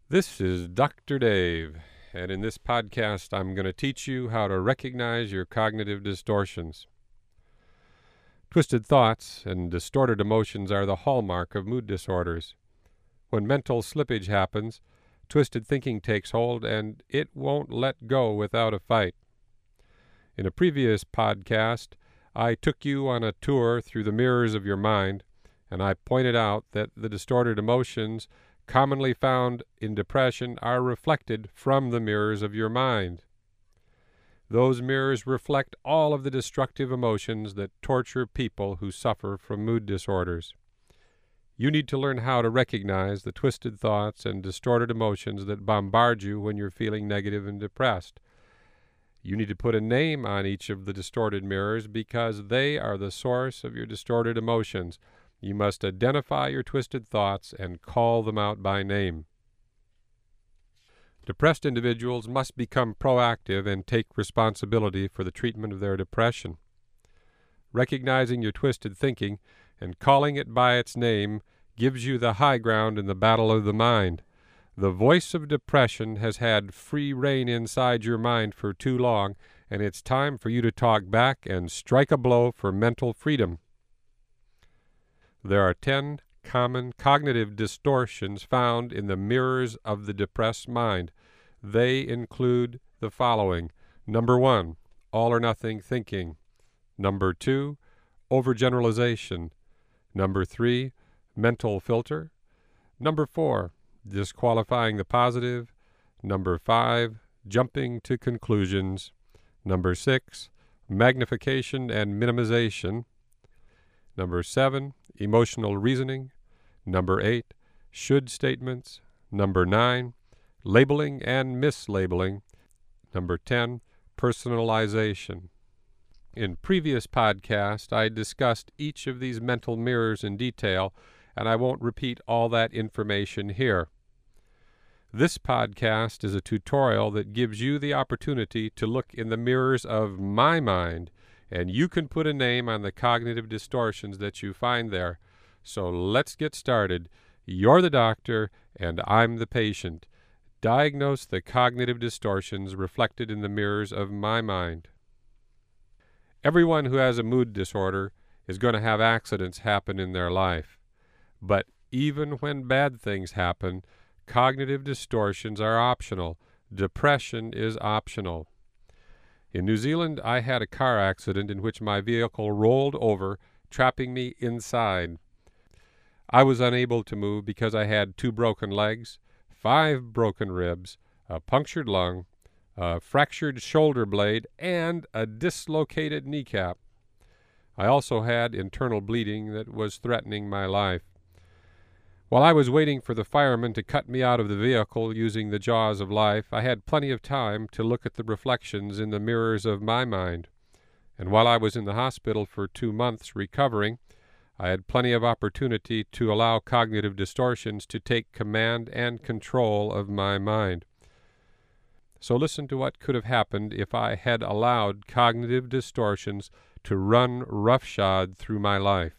This is Dr. Dave, and in this podcast, I'm going to teach you how to recognize your cognitive distortions. Twisted thoughts and distorted emotions are the hallmark of mood disorders. When mental slippage happens, twisted thinking takes hold, and it won't let go without a fight. In a previous podcast, I took you on a tour through the mirrors of your mind, and I pointed out that the distorted emotions commonly found in depression are reflected from the mirrors of your mind. Those mirrors reflect all of the destructive emotions that torture people who suffer from mood disorders. You need to learn how to recognize the twisted thoughts and distorted emotions that bombard you when you're feeling negative and depressed. You need to put a name on each of the distorted mirrors because they are the source of your distorted emotions. You must identify your twisted thoughts and call them out by name. Depressed individuals must become proactive and take responsibility for the treatment of their depression. Recognizing your twisted thinking and calling it by its name gives you the high ground in the battle of the mind. The voice of depression has had free rein inside your mind for too long, and it's time for you to talk back and strike a blow for mental freedom. There are 10 common cognitive distortions found in the mirrors of the depressed mind. They include the following. Number 1, all-or-nothing thinking. Number 2, overgeneralization. Number 3, mental filter. Number 4, disqualifying the positive. Number 5, jumping to conclusions. Number 6, magnification and minimization. Number 7, emotional reasoning. Number 8, should statements. Number 9, labeling and mislabeling. Number 10, personalization. In previous podcasts, I discussed each of these mental mirrors in detail, and I won't repeat all that information here. This podcast is a tutorial that gives you the opportunity to look in the mirrors of my mind, and you can put a name on the cognitive distortions that you find there. So let's get started. You're the doctor, and I'm the patient. Diagnose the cognitive distortions reflected in the mirrors of my mind. Everyone who has a mood disorder is going to have accidents happen in their life. But even when bad things happen, cognitive distortions are optional. Depression is optional. In New Zealand, I had a car accident in which my vehicle rolled over, trapping me inside. I was unable to move because I had 2 broken legs, 5 broken ribs, a punctured lung, a fractured shoulder blade, and a dislocated kneecap. I also had internal bleeding that was threatening my life. While I was waiting for the firemen to cut me out of the vehicle using the jaws of life, I had plenty of time to look at the reflections in the mirrors of my mind. And while I was in the hospital for 2 months recovering, I had plenty of opportunity to allow cognitive distortions to take command and control of my mind. So listen to what could have happened if I had allowed cognitive distortions to run roughshod through my life.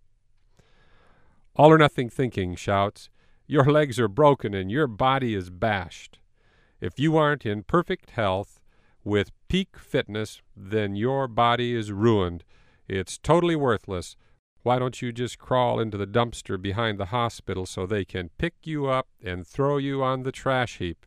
All-or-nothing thinking shouts, "Your legs are broken and your body is bashed." If you aren't in perfect health, with peak fitness, then your body is ruined. It's totally worthless. Why don't you just crawl into the dumpster behind the hospital so they can pick you up and throw you on the trash heap?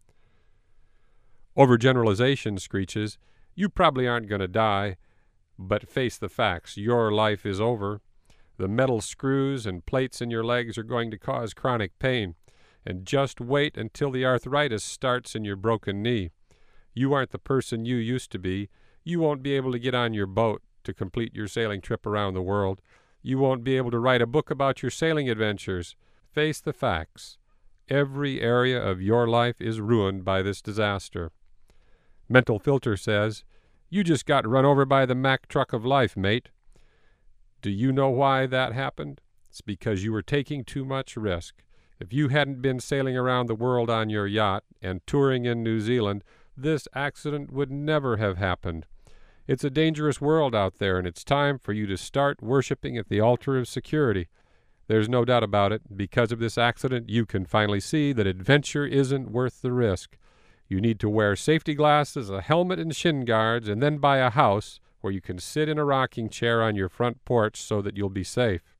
Overgeneralization screeches, "You probably aren't going to die, but face the facts. Your life is over. The metal screws and plates in your legs are going to cause chronic pain. And just wait until the arthritis starts in your broken knee. You aren't the person you used to be. You won't be able to get on your boat to complete your sailing trip around the world. You won't be able to write a book about your sailing adventures. Face the facts. Every area of your life is ruined by this disaster." Mental filter says, "You just got run over by the Mack truck of life, mate." Do you know why that happened? It's because you were taking too much risk. If you hadn't been sailing around the world on your yacht and touring in New Zealand, this accident would never have happened. It's a dangerous world out there, and it's time for you to start worshiping at the altar of security. There's no doubt about it. Because of this accident, you can finally see that adventure isn't worth the risk. You need to wear safety glasses, a helmet, and shin guards, and then buy a house where you can sit in a rocking chair on your front porch so that you'll be safe.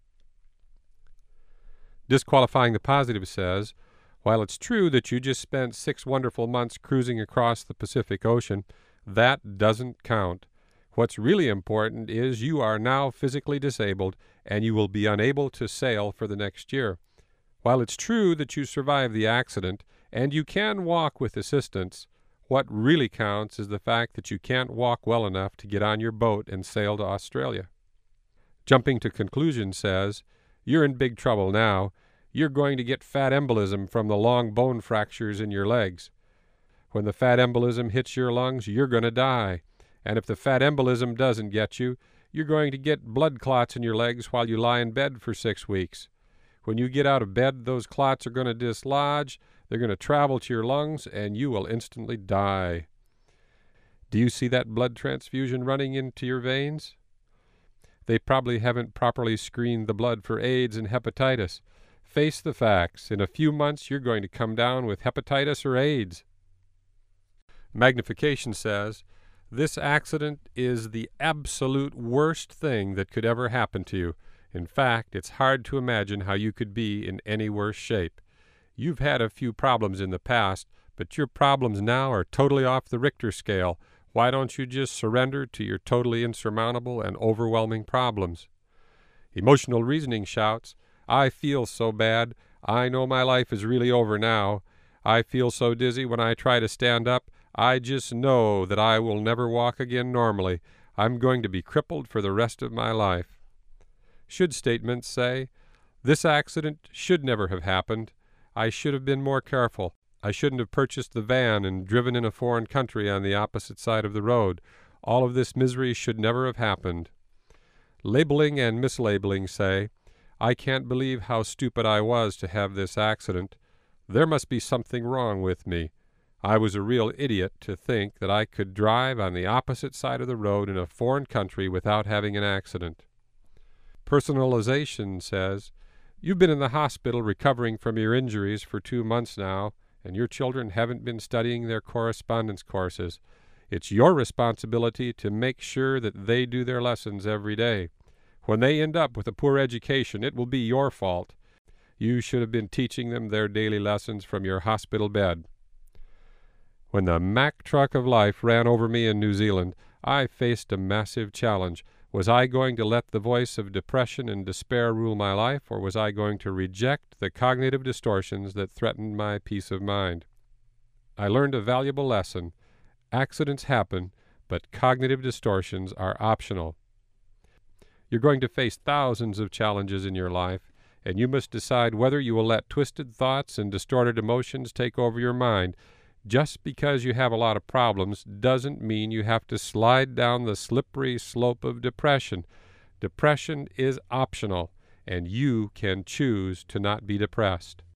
Disqualifying the Positive says, while it's true that you just spent 6 wonderful months cruising across the Pacific Ocean, that doesn't count. What's really important is you are now physically disabled and you will be unable to sail for the next year. While it's true that you survived the accident and you can walk with assistance, what really counts is the fact that you can't walk well enough to get on your boat and sail to Australia. Jumping to Conclusion says, you're in big trouble now. You're going to get fat embolism from the long bone fractures in your legs. When the fat embolism hits your lungs, you're going to die. And if the fat embolism doesn't get you, you're going to get blood clots in your legs while you lie in bed for 6 weeks. When you get out of bed, those clots are going to dislodge, they're going to travel to your lungs, and you will instantly die. Do you see that blood transfusion running into your veins? They probably haven't properly screened the blood for AIDS and hepatitis. Face the facts. In a few months, you're going to come down with hepatitis or AIDS. Magnification says, this accident is the absolute worst thing that could ever happen to you. In fact, it's hard to imagine how you could be in any worse shape. You've had a few problems in the past, but your problems now are totally off the Richter scale. Why don't you just surrender to your totally insurmountable and overwhelming problems? Emotional Reasoning shouts, I feel so bad. I know my life is really over now. I feel so dizzy when I try to stand up. I just know that I will never walk again normally. I'm going to be crippled for the rest of my life. Should statements say, this accident should never have happened. I should have been more careful. I shouldn't have purchased the van and driven in a foreign country on the opposite side of the road. All of this misery should never have happened. Labeling and mislabeling say, I can't believe how stupid I was to have this accident. There must be something wrong with me. I was a real idiot to think that I could drive on the opposite side of the road in a foreign country without having an accident. Personalization says, you've been in the hospital recovering from your injuries for 2 months now, and your children haven't been studying their correspondence courses. It's your responsibility to make sure that they do their lessons every day. When they end up with a poor education, it will be your fault. You should have been teaching them their daily lessons from your hospital bed. When the Mack truck of life ran over me in New Zealand, I faced a massive challenge. Was I going to let the voice of depression and despair rule my life, or was I going to reject the cognitive distortions that threatened my peace of mind? I learned a valuable lesson. Accidents happen, but cognitive distortions are optional. You're going to face thousands of challenges in your life, and you must decide whether you will let twisted thoughts and distorted emotions take over your mind. Just because you have a lot of problems doesn't mean you have to slide down the slippery slope of depression. Depression is optional, and you can choose to not be depressed.